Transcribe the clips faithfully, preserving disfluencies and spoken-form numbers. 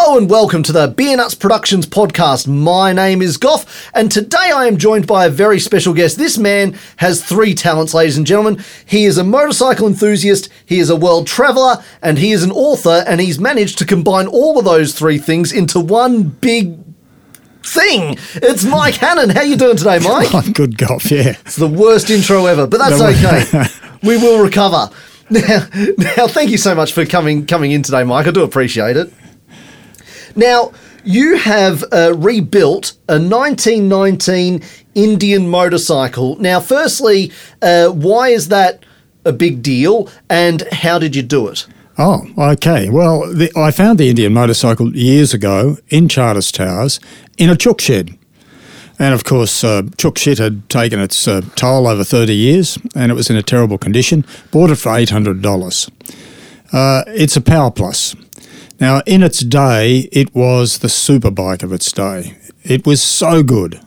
Hello and welcome to the Beer Nuts Productions podcast. My name is Goff, and today I am joined by a very special guest. This man has three talents, ladies and gentlemen. He is a motorcycle enthusiast, he is a world traveller, and he is an author, and he's managed to combine all of those three things into one big thing. It's Mike Hannon. How you doing today, Mike? I'm good, Goff, yeah. It's the worst intro ever, but that's okay. We will recover. Now, now, thank you so much for coming coming in today, Mike. I do appreciate it. Now, you have uh, rebuilt a nineteen nineteen Indian motorcycle. Now, firstly, uh, why is that a big deal, and how did you do it? Oh, okay. Well, the, I found the Indian motorcycle years ago in Charters Towers in a chook shed. And, of course, uh, chook shit had taken its uh, toll over thirty years, and it was in a terrible condition. Bought it for eight hundred dollars. Uh, it's a Power Plus. Now, in its day, it was the super bike of its day. It was so good,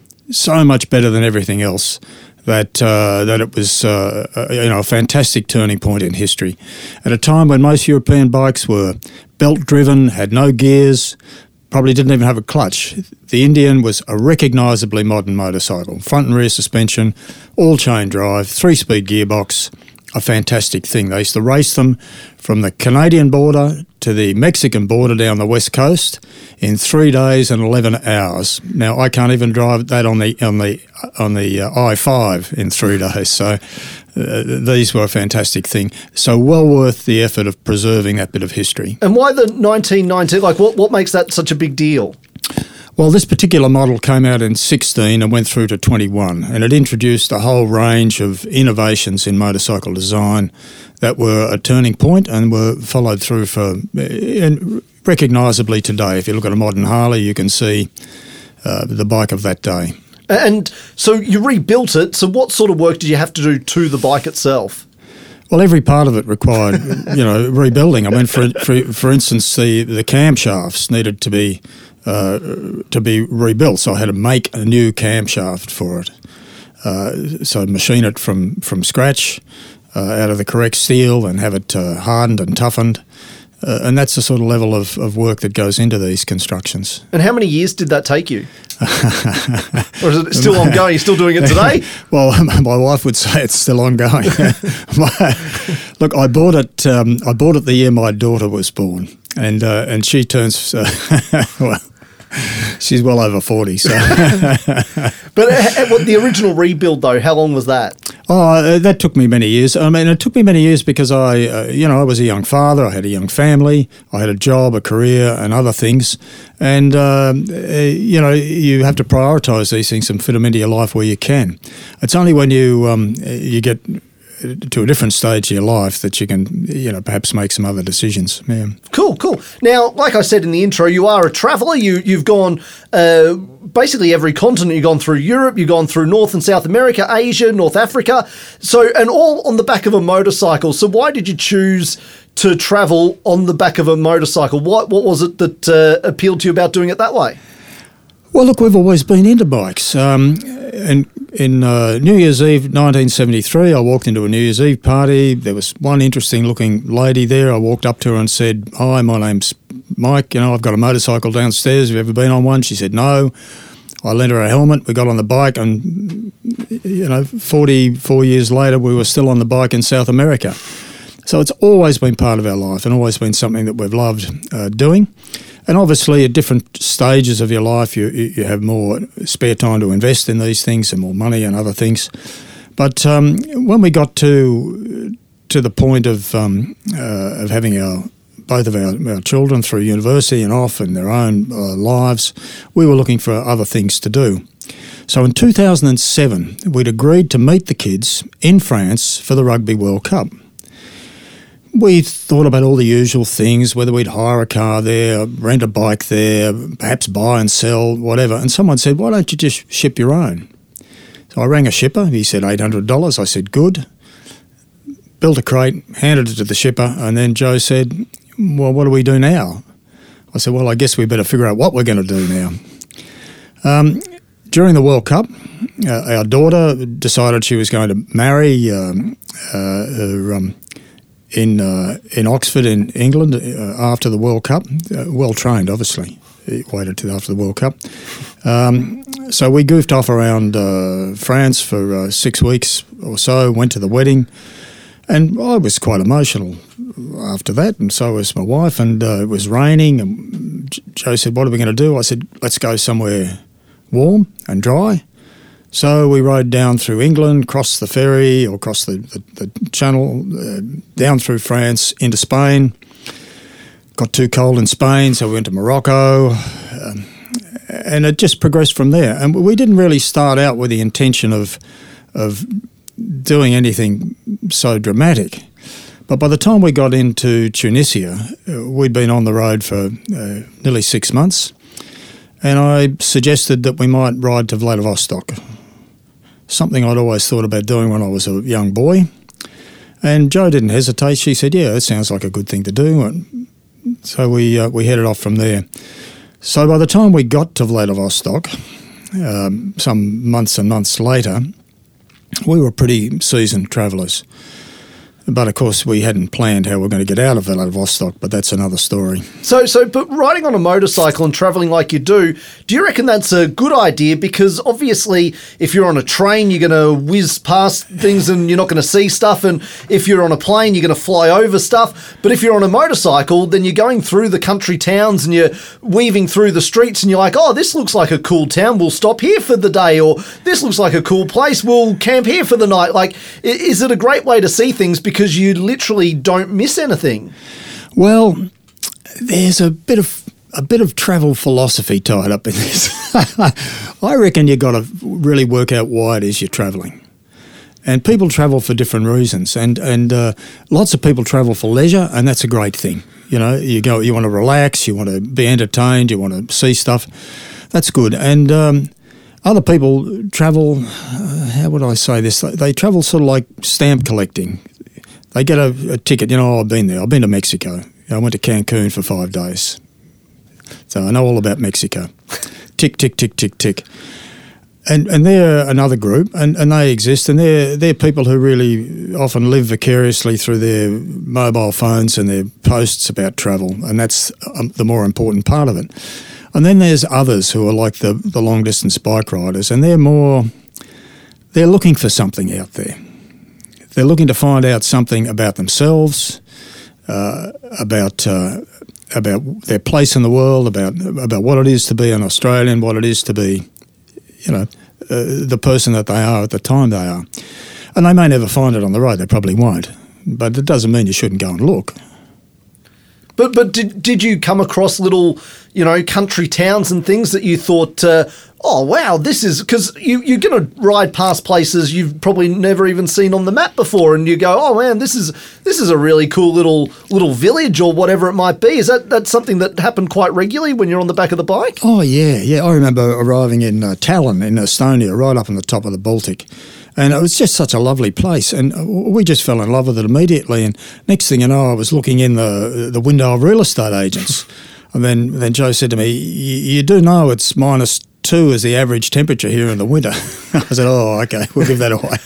so much better than everything else, that uh, that it was uh, a, you know, a fantastic turning point in history. At a time when most European bikes were belt-driven, had no gears, probably didn't even have a clutch, the Indian was a recognisably modern motorcycle. Front and rear suspension, all-chain drive, three-speed gearbox, a fantastic thing. They used to race them from the Canadian border to the Mexican border down the west coast in three days and eleven hours. Now, I can't even drive that on the on the on the uh, I five in three days. So uh, these were a fantastic thing. So well worth the effort of preserving that bit of history. And why the nineteen nineteen? Like, what what makes that such a big deal? Well, this particular model came out in sixteen and went through to twenty-one, and it introduced a whole range of innovations in motorcycle design that were a turning point and were followed through for and recognisably today. If you look at a modern Harley, you can see uh, the bike of that day. And so you rebuilt it. So what sort of work did you have to do to the bike itself? Well, every part of it required, you know, rebuilding. I mean, for for, for instance, the, the camshafts needed to be Uh, to be rebuilt, so I had to make a new camshaft for it. Uh, so machine it from, from scratch, uh, out of the correct steel, and have it uh, hardened and toughened. Uh, and that's the sort of level of, of work that goes into these constructions. And how many years did that take you? Or is it still ongoing? You're still doing it today? Well, my wife would say it's still ongoing. my, look, I bought it. Um, I bought it the year my daughter was born, and uh, and she turns uh, well. She's well over forty, so. But uh, what, the original rebuild, though, how long was that? Oh, uh, that took me many years. I mean, it took me many years because I, uh, you know, I was a young father. I had a young family. I had a job, a career, and other things. And, um, uh, you know, you have to prioritise these things and fit them into your life where you can. It's only when you um, you get to a different stage of your life that you can, you know, perhaps make some other decisions. Yeah. Cool, cool. Now, like I said in the intro, you are a traveller. You, you've gone uh, basically every continent. You've gone through Europe, you've gone through North and South America, Asia, North Africa. So, and all on the back of a motorcycle. So why did you choose to travel on the back of a motorcycle? What, what was it that uh, appealed to you about doing it that way? Well, look, we've always been into bikes. Um, and in uh, New Year's Eve nineteen seventy-three, I walked into a New Year's Eve party. There was one interesting-looking lady there. I walked up to her and said, "Hi, my name's Mike. You know, I've got a motorcycle downstairs. Have you ever been on one?" She said, "No." I lent her a helmet. We got on the bike, and, you know, forty-four years later, we were still on the bike in South America. So it's always been part of our life and always been something that we've loved uh, doing. And obviously at different stages of your life, you you have more spare time to invest in these things and more money and other things. But um, when we got to to the point of um, uh, of having our both of our, our children through university and off in their own uh, lives, we were looking for other things to do. So in two thousand seven, we'd agreed to meet the kids in France for the Rugby World Cup. We thought about all the usual things, whether we'd hire a car there, rent a bike there, perhaps buy and sell, whatever. And someone said, "Why don't you just ship your own?" So I rang a shipper. He said eight hundred dollars. I said, "Good." Built a crate, handed it to the shipper, and then Joe said, "Well, what do we do now?" I said, "Well, I guess we better figure out what we're going to do now." Um, during the World Cup, uh, our daughter decided she was going to marry um, uh, her... Um, in uh, in Oxford in England uh, after the World Cup. Uh, well trained, obviously. He waited till after the World Cup. Um, so we goofed off around uh, France for uh, six weeks or so. Went to the wedding, and I was quite emotional after that, and so was my wife. And uh, it was raining, and Joe said, "What are we going to do?" I said, "Let's go somewhere warm and dry." So we rode down through England, crossed the ferry or crossed the, the, the channel, uh, down through France into Spain. Got too cold in Spain, so we went to Morocco, um, and it just progressed from there. And we didn't really start out with the intention of of doing anything so dramatic. But by the time we got into Tunisia, uh, we'd been on the road for uh, nearly six months, and I suggested that we might ride to Vladivostok, something I'd always thought about doing when I was a young boy. And Jo didn't hesitate. She said, "Yeah, that sounds like a good thing to do." And so we uh, we headed off from there. So by the time we got to Vladivostok, um, some months and months later, we were pretty seasoned travellers. But of course, we hadn't planned how we were going to get out of Vladivostok, but that's another story. So, so, but riding on a motorcycle and travelling like you do, do you reckon that's a good idea? Because obviously, if you're on a train, you're going to whiz past things and you're not going to see stuff. And if you're on a plane, you're going to fly over stuff. But if you're on a motorcycle, then you're going through the country towns and you're weaving through the streets and you're like, oh, this looks like a cool town. We'll stop here for the day. Or this looks like a cool place. We'll camp here for the night. Like, is it a great way to see things? Because you literally don't miss anything. Well, there's a bit of a bit of travel philosophy tied up in this. I reckon you've got to really work out why it is you're travelling. And people travel for different reasons, and and uh, lots of people travel for leisure, and that's a great thing. You know, you go, you want to relax, you want to be entertained, you want to see stuff. That's good. And um, other people travel. Uh, how would I say this? They, they travel sort of like stamp collecting. They get a, a ticket, you know, I've been there. I've been to Mexico. I went to Cancun for five days. So I know all about Mexico. Tick, tick, tick, tick, tick. And and they're another group, and, and they exist, and they're, they're people who really often live vicariously through their mobile phones and their posts about travel, and that's um, the more important part of it. And then there's others who are like the, the long-distance bike riders, and they're more, they're looking for something out there. They're looking to find out something about themselves, uh, about uh, about their place in the world, about about what it is to be an Australian, what it is to be, you know, uh, the person that they are at the time they are. And they may never find it on the road. They probably won't. But it doesn't mean you shouldn't go and look. But but did did you come across little, you know, country towns and things that you thought, uh, oh, wow, this is, because you, you're going to ride past places you've probably never even seen on the map before, and you go, oh, man, this is this is a really cool little little village or whatever it might be. Is that that's something that happened quite regularly when you're on the back of the bike? Oh, yeah, yeah. I remember arriving in uh, Tallinn in Estonia, right up on the top of the Baltic. And it was just such a lovely place, and we just fell in love with it immediately. And next thing you know, I was looking in the the window of real estate agents, and then then Jo said to me, "You do know it's minus two is the average temperature here in the winter." I said, "Oh, okay, we'll give that away."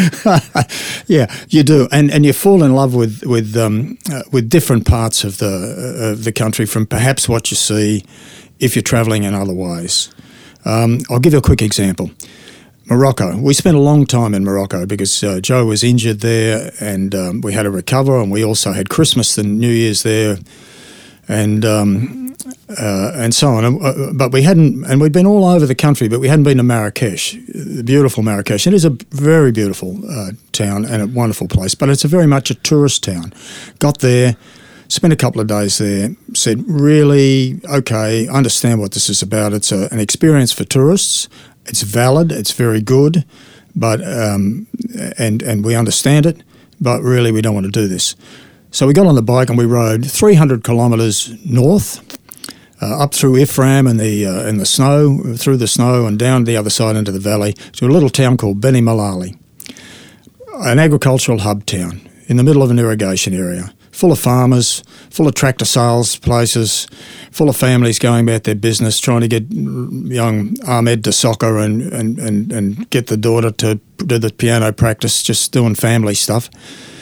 Yeah, you do, and and you fall in love with with um, uh, with different parts of the uh, of the country from perhaps what you see if you're travelling in other ways. Um, I'll give you a quick example. Morocco. We spent a long time in Morocco because uh, Jo was injured there, and um, we had to recover, and we also had Christmas and New Year's there, and um, uh, and so on. Uh, but we hadn't, and we'd been all over the country, but we hadn't been to Marrakesh, the beautiful Marrakesh. It is a very beautiful uh, town and a wonderful place, but it's a very much a tourist town. Got there, spent a couple of days there, said, really, okay, understand what this is about. It's a, an experience for tourists. It's valid, it's very good, but um, and and we understand it, but really we don't want to do this. So we got on the bike and we rode three hundred kilometres north, uh, up through Ifram and the uh, in the snow, through the snow and down the other side into the valley to a little town called Beni Mellali, an agricultural hub town in the middle of an irrigation area, full of farmers, full of tractor sales places, full of families going about their business, trying to get young Ahmed to soccer and, and, and, and get the daughter to do the piano practice, just doing family stuff.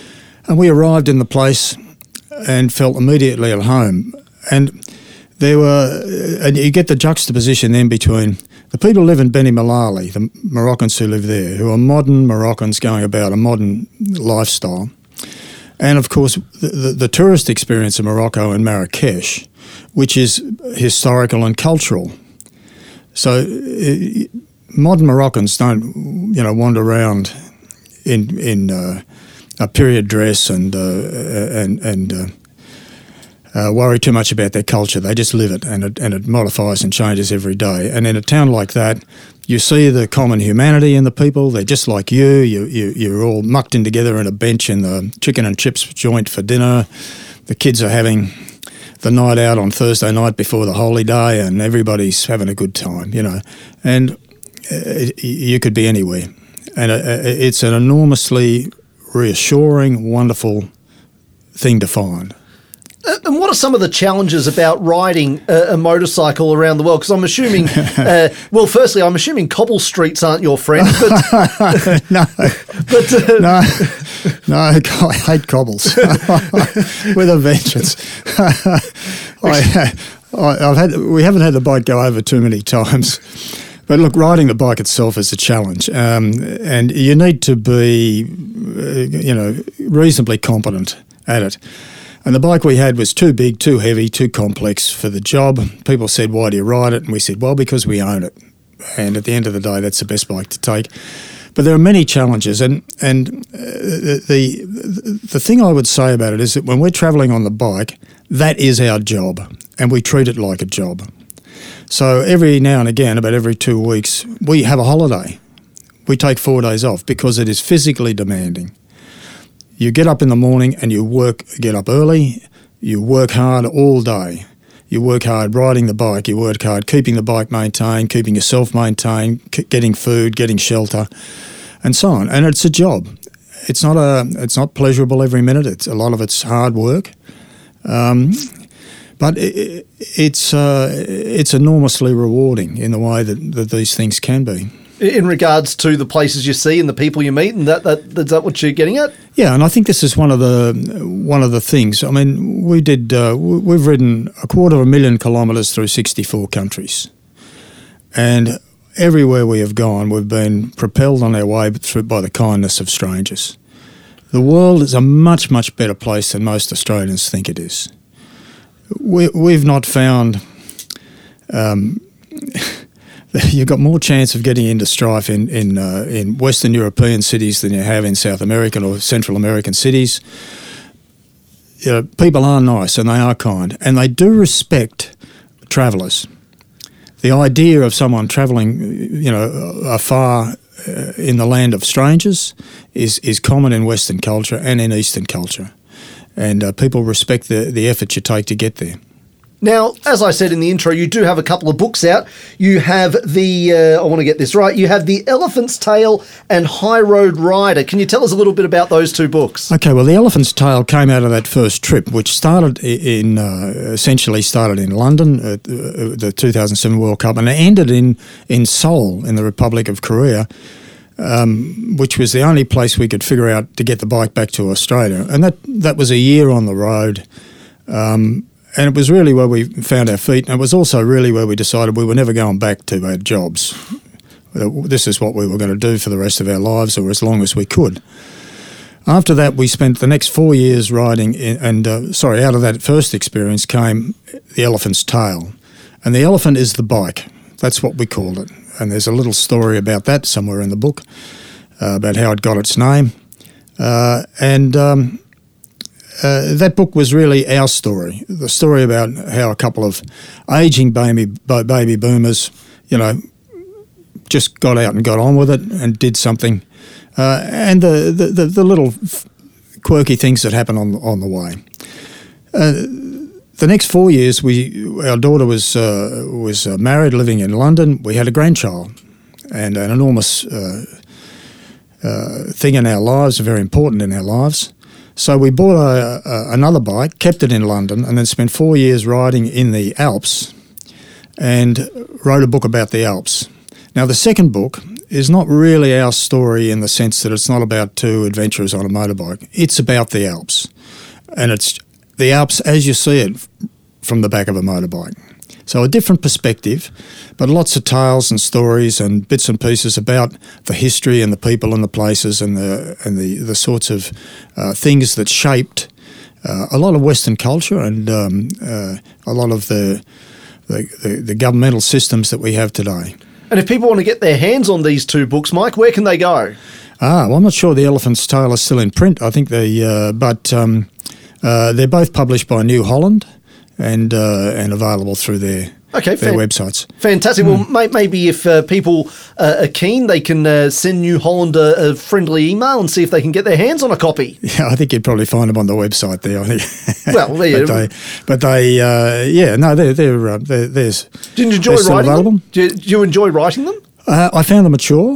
And we arrived in the place and felt immediately at home. And there were, and you get the juxtaposition then between the people who live in Beni Mellali, the Moroccans who live there, who are modern Moroccans going about a modern lifestyle. And of course, the, the, the tourist experience of Morocco and Marrakesh, which is historical and cultural. So uh, modern Moroccans don't, you know, wander around in in uh, a period dress and uh, and and uh, uh, worry too much about their culture. They just live it, and it and it modifies and changes every day. And in a town like that, you see the common humanity in the people. They're just like you. You you you're all mucked in together in a bench in the chicken and chips joint for dinner. The kids are having the night out on Thursday night before the holy day, and everybody's having a good time, you know. And it, you could be anywhere. And it's an enormously reassuring, wonderful thing to find. Uh, and what are some of the challenges about riding a, a motorcycle around the world? Because I'm assuming, uh, well, firstly, I'm assuming cobble streets aren't your friend. But, no, but, uh, no, no, I hate cobbles with a vengeance. I, I, I've had, we haven't had the bike go over too many times. But look, riding the bike itself is a challenge, um, and you need to be, uh, you know, reasonably competent at it. And the bike we had was too big, too heavy, too complex for the job. People said, why do you ride it? And we said, well, because we own it. And at the end of the day, that's the best bike to take. But there are many challenges. And and uh, the, the thing I would say about it is that when we're travelling on the bike, that is our job. And we treat it like a job. So every now and again, about every two weeks, we have a holiday. We take four days off because it is physically demanding. You get up in the morning and you work, get up early, you work hard all day. You work hard riding the bike, you work hard keeping the bike maintained, keeping yourself maintained, c- getting food, getting shelter, and so on. And it's a job. It's not a. It's not pleasurable every minute. It's a lot of it's hard work, um, but it, it's uh, it's enormously rewarding in the way that, that these things can be. In regards to the places you see and the people you meet, and that, that is that what you're getting at? Yeah, and I think this is one of the one of the things. I mean, we did uh, we've ridden a quarter of a million kilometres through sixty-four countries, and everywhere we have gone, we've been propelled on our way through by the kindness of strangers. The world is a much much better place than most Australians think it is. We we've not found. Um, You've got more chance of getting into strife in in, uh, in Western European cities than you have in South American or Central American cities. You know, people are nice and they are kind, and they do respect travellers. The idea of someone travelling, you know, afar uh, in the land of strangers is is common in Western culture and in Eastern culture, and uh, people respect the the effort you take to get there. Now, as I said in the intro, you do have a couple of books out. You have the, uh, I want to get this right, you have The Elephant's Tail and High Road Rider. Can you tell us a little bit about those two books? Okay, well, The Elephant's Tail came out of that first trip, which started in, uh, essentially started in London at the two thousand seven World Cup, and it ended in, in Seoul in the Republic of Korea, um, which was the only place we could figure out to get the bike back to Australia. And that, that was a year on the road. Um, And it was really where we found our feet, and it was also really where we decided we were never going back to our jobs. This is what we were going to do for the rest of our lives, or as long as we could. After that, we spent the next four years riding, in, and uh, sorry, out of that first experience came The Elephant's Tail. And the elephant is the bike. That's what we called it. And there's a little story about that somewhere in the book, uh, about how it got its name. Uh, and... Um, Uh, that book was really our story, the story about how a couple of ageing baby baby boomers, you know, just got out and got on with it and did something, uh, and the, the, the, the little quirky things that happen on on the way. Uh, the next four years, we our daughter was uh, was uh, married, living in London. We had a grandchild, and an enormous uh, uh, thing in our lives, very important in our lives. So we bought a, a, another bike, kept it in London, and then spent four years riding in the Alps and wrote a book about the Alps. Now, the second book is not really our story in the sense that it's not about two adventurers on a motorbike. It's about the Alps. And it's the Alps as you see it from the back of a motorbike. So a different perspective, but lots of tales and stories and bits and pieces about the history and the people and the places and the and the, the sorts of uh, things that shaped uh, a lot of Western culture and um, uh, a lot of the, the, the, the governmental systems that we have today. And if people want to get their hands on these two books, Mike, where can they go? Ah, well, I'm not sure the Elephant's Tail is still in print. I think they, uh, but um, uh, they're both published by New Holland and uh, and available through their okay, their fan- websites. Fantastic. Mm. Well, may- maybe if uh, people uh, are keen, they can uh, send New Holland a, a friendly email and see if they can get their hands on a copy. Yeah, I think you'd probably find them on the website there. I think. Well, there you but they, but they, uh, yeah, no, they're they're, uh, they're there's. Did you enjoy writing them? Do you, do you enjoy writing them? Uh, I found them mature.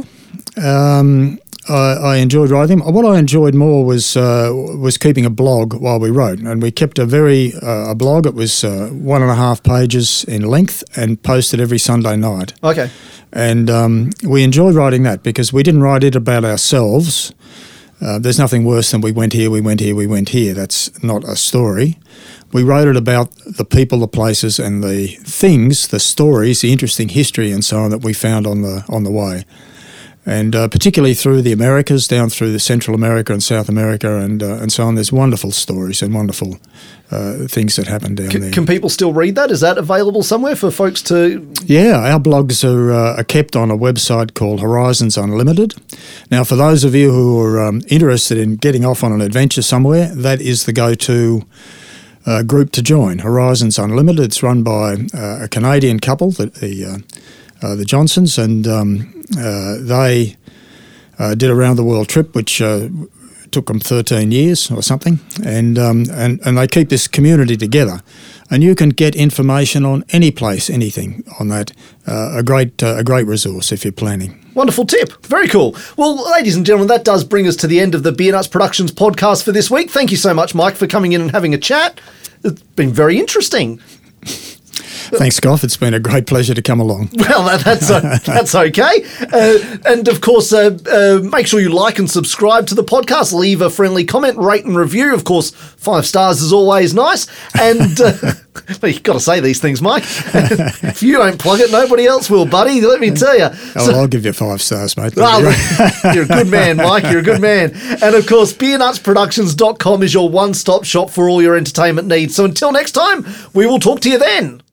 Um, I, I enjoyed writing them. What I enjoyed more was uh, was keeping a blog while we wrote, and we kept a very uh, a blog. It was uh, one and a half pages in length and posted every Sunday night. Okay, and um, we enjoyed writing that because we didn't write it about ourselves. Uh, there's nothing worse than we went here, we went here, we went here. That's not a story. We wrote it about the people, the places, and the things, the stories, the interesting history, and so on that we found on the on the way. And uh, particularly through the Americas, down through the Central America and South America and uh, and so on, there's wonderful stories and wonderful uh, things that happen down can, there. Can people still read that? Is that available somewhere for folks to... Yeah, our blogs are, uh, are kept on a website called Horizons Unlimited. Now, for those of you who are um, interested in getting off on an adventure somewhere, that is the go-to uh, group to join, Horizons Unlimited. It's run by uh, a Canadian couple, the, the uh, Uh, the Johnsons, and um, uh, they uh, did a round-the-world trip, which uh, took them thirteen years or something, and, um, and and they keep this community together. And you can get information on any place, anything on that. Uh, a great uh, a great resource if you're planning. Wonderful tip. Very cool. Well, ladies and gentlemen, that does bring us to the end of the Beer Nuts Productions podcast for this week. Thank you so much, Mike, for coming in and having a chat. It's been very interesting. Thanks, Goff. It's been a great pleasure to come along. Well, that, that's uh, that's okay. Uh, and, of course, uh, uh, make sure you like and subscribe to the podcast. Leave a friendly comment, rate and review. Of course, five stars is always nice. And uh, well, you've got to say these things, Mike. If you don't plug it, nobody else will, buddy. Let me tell you. Oh, So, I'll give you five stars, mate. well, you're a good man, Mike. You're a good man. And, of course, beer nuts productions dot com is your one-stop shop for all your entertainment needs. So until next time, we will talk to you then.